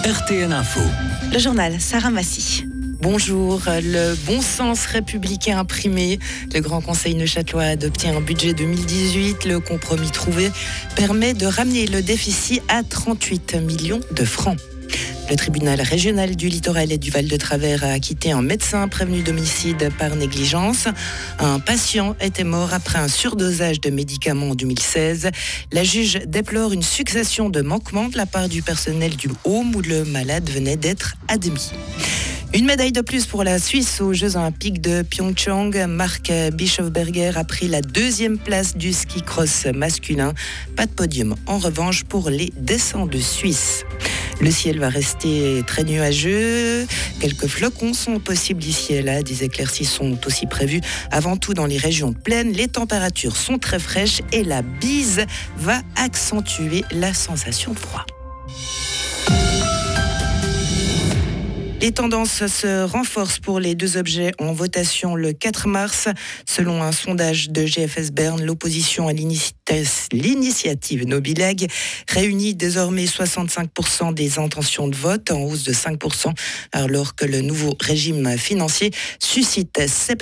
RTN Info. Le journal Sarah Massy. Bonjour, le bon sens républicain imprimé. Le Grand Conseil neuchâtelois a adopté un budget 2018. Le compromis trouvé permet de ramener le déficit à 38 millions de francs. Le tribunal régional du littoral et du Val-de-Travers a acquitté un médecin prévenu d'homicide par négligence. Un patient était mort après un surdosage de médicaments en 2016. La juge déplore une succession de manquements de la part du personnel du home où le malade venait d'être admis. Une médaille de plus pour la Suisse aux Jeux Olympiques de Pyeongchang. Marc Bischofberger a pris la 2e place du ski cross masculin. Pas de podium en revanche pour les descendants suisses. Le ciel va rester très nuageux. Quelques flocons sont possibles ici et là. Des éclaircies sont aussi prévues. Avant tout dans les régions de plaine, les températures sont très fraîches et la bise va accentuer la sensation de froid. Les tendances se renforcent pour les deux objets en votation le 4 mars. Selon un sondage de GFS Berne, l'opposition à l'initiative Nobileg réunit désormais 65% des intentions de vote, en hausse de 5%, alors que le nouveau régime financier suscite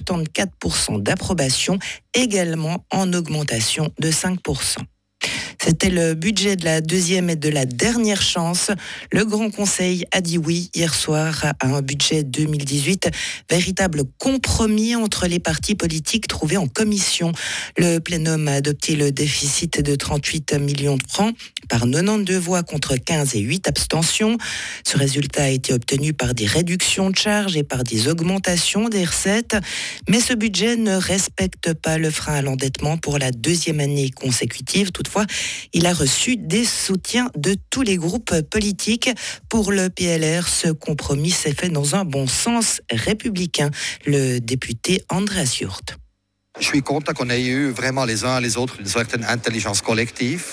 74% d'approbation, également en augmentation de 5%. C'était le budget de la 2e et de la dernière chance. Le Grand Conseil a dit oui hier soir à un budget 2018, véritable compromis entre les partis politiques trouvés en commission. Le plénum a adopté le déficit de 38 millions de francs par 92 voix contre 15 et 8 abstentions. Ce résultat a été obtenu par des réductions de charges et par des augmentations des recettes. Mais ce budget ne respecte pas le frein à l'endettement pour la 2e année consécutive. Toutefois, il a reçu des soutiens de tous les groupes politiques. Pour le PLR, ce compromis s'est fait dans un bon sens républicain. Le député Andreas Jurt. Je suis content qu'on ait eu vraiment les uns et les autres une certaine intelligence collective,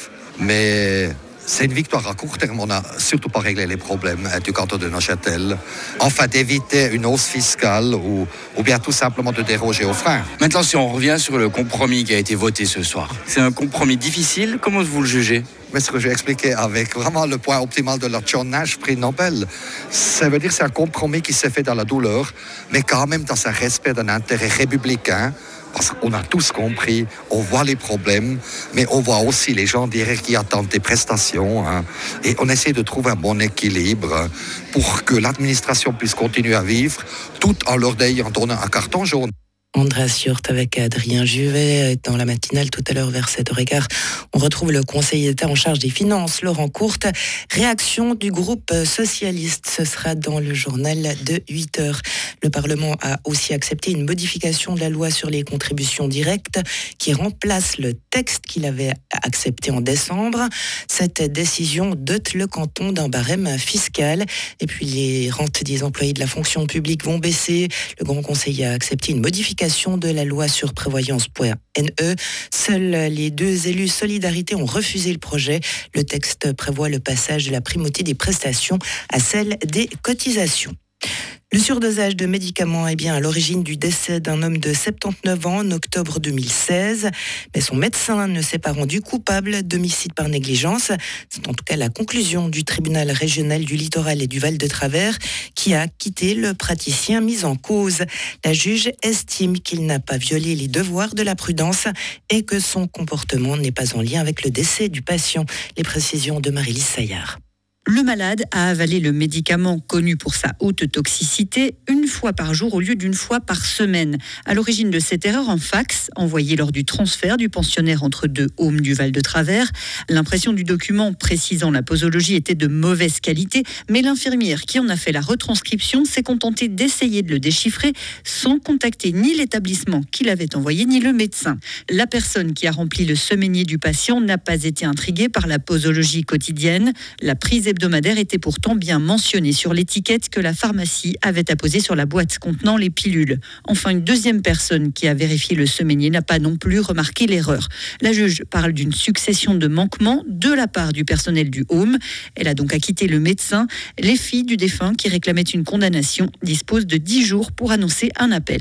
mais c'est une victoire à court terme. On n'a surtout pas réglé les problèmes du canton de Neuchâtel. Enfin, d'éviter une hausse fiscale ou bien tout simplement de déroger aux freins. Maintenant, si on revient sur le compromis qui a été voté ce soir, c'est un compromis difficile. Comment vous le jugez ? Mais ce que j'ai expliqué avec vraiment le point optimal de la John Nash, prix Nobel, ça veut dire que c'est un compromis qui s'est fait dans la douleur, mais quand même dans un respect d'un intérêt républicain. Parce qu'on a tous compris, on voit les problèmes, mais on voit aussi les gens derrière qui attendent des prestations. Et on essaie de trouver un bon équilibre pour que l'administration puisse continuer à vivre, tout en leur ayant donné un carton jaune. Andreas Jurt avec Adrien Juvet dans la matinale tout à l'heure vers 7h15. On retrouve le conseiller d'État en charge des finances, Laurent Courte. Réaction du groupe socialiste, ce sera dans le journal de 8h. Le Parlement a aussi accepté une modification de la loi sur les contributions directes qui remplace le texte qu'il avait accepté en décembre. Cette décision dote le canton d'un barème fiscal. Et puis les rentes des employés de la fonction publique vont baisser. Le Grand Conseil a accepté une modification de la loi sur prévoyance.ne. Seuls les 2 élus Solidarité ont refusé le projet. Le texte prévoit le passage de la primauté des prestations à celle des cotisations. Le surdosage de médicaments est bien à l'origine du décès d'un homme de 79 ans en octobre 2016. Mais son médecin ne s'est pas rendu coupable d'homicide par négligence. C'est en tout cas la conclusion du tribunal régional du littoral et du Val-de-Travers qui a quitté le praticien mis en cause. La juge estime qu'il n'a pas violé les devoirs de la prudence et que son comportement n'est pas en lien avec le décès du patient. Les précisions de Marie-Lise Saillard. Le malade a avalé le médicament connu pour sa haute toxicité une fois par jour au lieu d'une fois par semaine. À l'origine de cette erreur, un fax envoyé lors du transfert du pensionnaire entre 2 homes du Val-de-Travers. L'impression du document précisant la posologie était de mauvaise qualité, mais l'infirmière qui en a fait la retranscription s'est contentée d'essayer de le déchiffrer sans contacter ni l'établissement qui l'avait envoyé ni le médecin. La personne qui a rempli le semainier du patient n'a pas été intriguée par la posologie quotidienne. La prise hebdomadaire était pourtant bien mentionné sur l'étiquette que la pharmacie avait apposée sur la boîte contenant les pilules. Enfin, une 2e personne qui a vérifié le semainier n'a pas non plus remarqué l'erreur. La juge parle d'une succession de manquements de la part du personnel du home. Elle a donc acquitté le médecin. Les filles du défunt qui réclamaient une condamnation disposent de 10 jours pour annoncer un appel.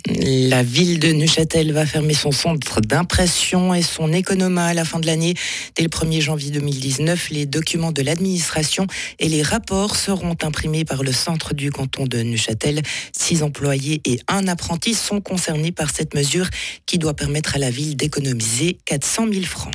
La ville de Neuchâtel va fermer son centre d'impression et son économa à la fin de l'année. Dès le 1er janvier 2019, les documents de l'administration et les rapports seront imprimés par le centre du canton de Neuchâtel. 6 employés et 1 apprenti sont concernés par cette mesure qui doit permettre à la ville d'économiser 400 000 francs.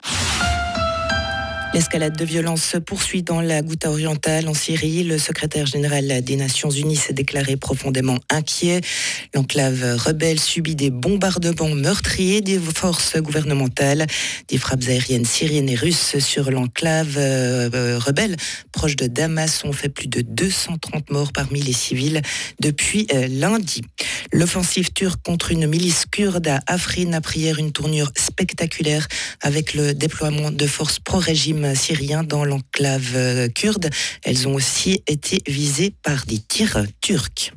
L'escalade de violence se poursuit dans la Ghouta orientale en Syrie. Le secrétaire général des Nations Unies s'est déclaré profondément inquiet. L'enclave rebelle subit des bombardements meurtriers des forces gouvernementales. Des frappes aériennes syriennes et russes sur l'enclave rebelle proche de Damas ont fait plus de 230 morts parmi les civils depuis lundi. L'offensive turque contre une milice kurde à Afrin a pris hier une tournure spectaculaire avec le déploiement de forces pro-régime syriens dans l'enclave kurde. Elles ont aussi été visées par des tirs turcs.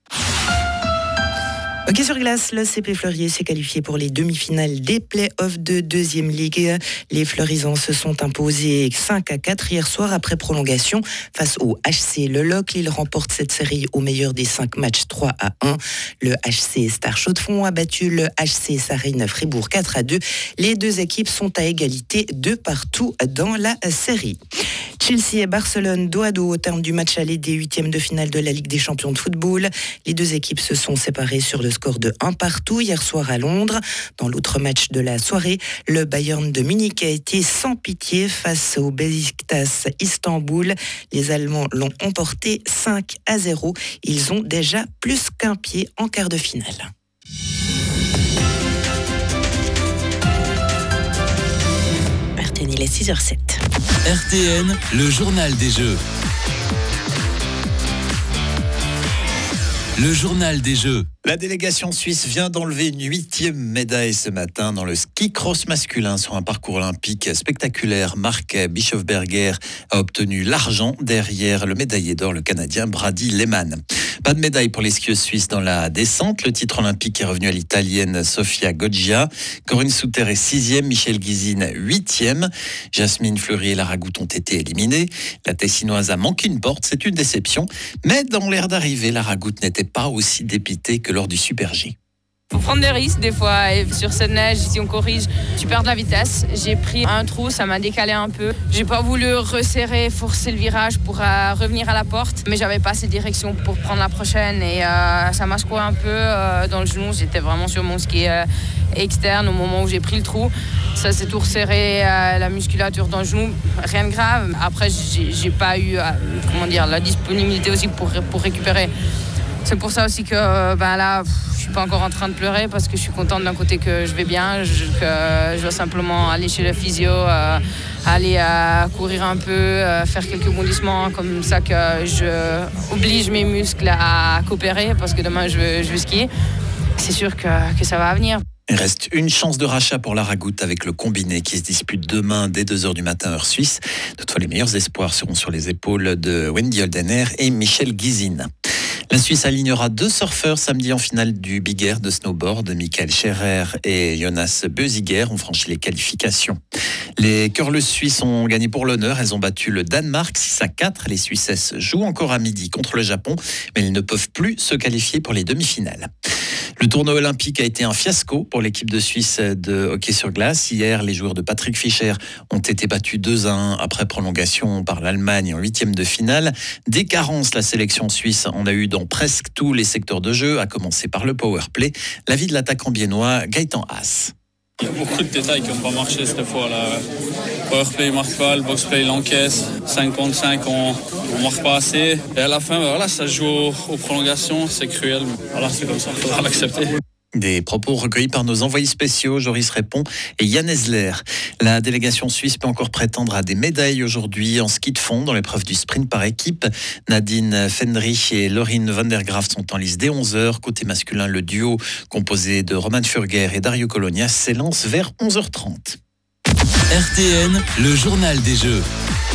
Hockey sur glace, le CP Fleurier s'est qualifié pour les demi-finales des play-offs de 2e Ligue. Les Fleurisans se sont imposés 5-4 hier soir après prolongation face au HC Le Locle. Ils remportent cette série au meilleur des 5 matchs 3-1. Le HC Star Chaux-de-Fonds a battu le HC Sarine Fribourg 4-2. Les deux équipes sont à égalité de partout dans la série. Chelsea et Barcelone dos à dos au terme du match aller des 8e de finale de la Ligue des Champions de football. Les deux équipes se sont séparées sur le score de 1-1 hier soir à Londres. Dans l'autre match de la soirée, le Bayern de Munich a été sans pitié face au Beşiktaş Istanbul. Les Allemands l'ont emporté 5-0. Ils ont déjà plus qu'un pied en quart de finale. RTN, il est 6h07. RTN, le journal des Jeux. Le journal des Jeux. La délégation suisse vient d'enlever une 8e médaille ce matin dans le ski cross masculin sur un parcours olympique spectaculaire. Marc Bischofberger a obtenu l'argent derrière le médaillé d'or, le Canadien Brady Lehmann. Pas de médaille pour les skieuses suisses dans la descente. Le titre olympique est revenu à l'Italienne Sofia Goggia. Corinne Souter est 6e, Michèle Guizine 8e. Jasmine Fleury et Lara Goutte ont été éliminées. La Tessinoise a manqué une porte, c'est une déception. Mais dans l'air d'arrivée, Lara Goutte n'était pas aussi dépitée que lors du Super G. Faut prendre des risques des fois, et sur cette neige, si on corrige, tu perds de la vitesse. J'ai pris un trou, ça m'a décalé un peu. J'ai pas voulu resserrer, forcer le virage pour revenir à la porte, mais j'avais pas assez de direction pour prendre la prochaine et ça m'a secoué un peu dans le genou. J'étais vraiment sur mon ski externe au moment où j'ai pris le trou. Ça s'est tout resserré, la musculature dans le genou, rien de grave. Après, j'ai pas eu la disponibilité aussi pour récupérer. C'est pour ça aussi que là, je suis pas encore en train de pleurer parce que je suis contente d'un côté que je vais bien, que je dois simplement aller chez le physio, aller courir un peu, faire quelques bondissements comme ça que je oblige mes muscles à coopérer parce que demain je veux skier. C'est sûr que ça va venir. Il reste une chance de rachat pour Lara Goutte avec le combiné qui se dispute demain dès 2h du matin heure suisse. Toutefois, les meilleurs espoirs seront sur les épaules de Wendy Holdener et Michèle Guizine. La Suisse alignera 2 surfeurs samedi en finale du Big Air de snowboard. Michael Scherer et Jonas Bösiger ont franchi les qualifications. Les curleuses suisses ont gagné pour l'honneur. Elles ont battu le Danemark 6-4. Les Suissesses jouent encore à midi contre le Japon, mais elles ne peuvent plus se qualifier pour les demi-finales. Le tournoi olympique a été un fiasco pour l'équipe de Suisse de hockey sur glace. Hier, les joueurs de Patrick Fischer ont été battus 2-1 après prolongation par l'Allemagne en 8e de finale. Des carences, la sélection suisse en a eu dans presque tous les secteurs de jeu, à commencer par le powerplay. L'avis de l'attaquant biennois Gaëtan Haas. Il y a beaucoup de détails qui n'ont pas marché cette fois. Le powerplay ne marque pas, le boxplay l'encaisse. 5 contre 5, on ne marque pas assez. Et à la fin, ça se joue aux prolongations, c'est cruel. Voilà, c'est comme ça, il faudra l'accepter. Des propos recueillis par nos envoyés spéciaux, Joris Répond et Yann Esler. La délégation suisse peut encore prétendre à des médailles aujourd'hui en ski de fond dans l'épreuve du sprint par équipe. Nadine Fendrich et Laurine van der Graaf sont en lice dès 11h. Côté masculin, le duo composé de Roman Furger et Dario Cologna s'élance vers 11h30. RTN, le journal des Jeux.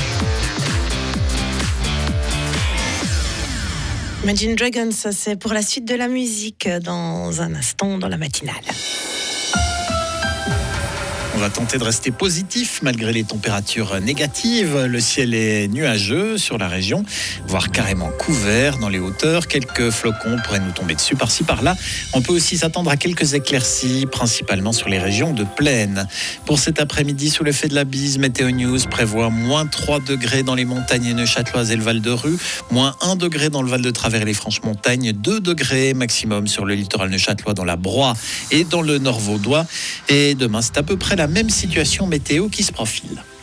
Imagine Dragons, c'est pour la suite de la musique dans un instant dans la matinale. On va tenter de rester positif malgré les températures négatives. Le ciel est nuageux sur la région, voire carrément couvert dans les hauteurs. Quelques flocons pourraient nous tomber dessus par-ci par-là. On peut aussi s'attendre à quelques éclaircies, principalement sur les régions de plaine. Pour cet après-midi, sous l'effet de la bise, Météo News prévoit moins 3 degrés dans les montagnes neuchâteloises et le Val de Rue, moins 1 degré dans le Val de Travers et les Franches-Montagnes, 2 degrés maximum sur le littoral neuchâtelois, dans la Broye et dans le Nord vaudois. Et demain, c'est à peu près la même situation météo qui se profile.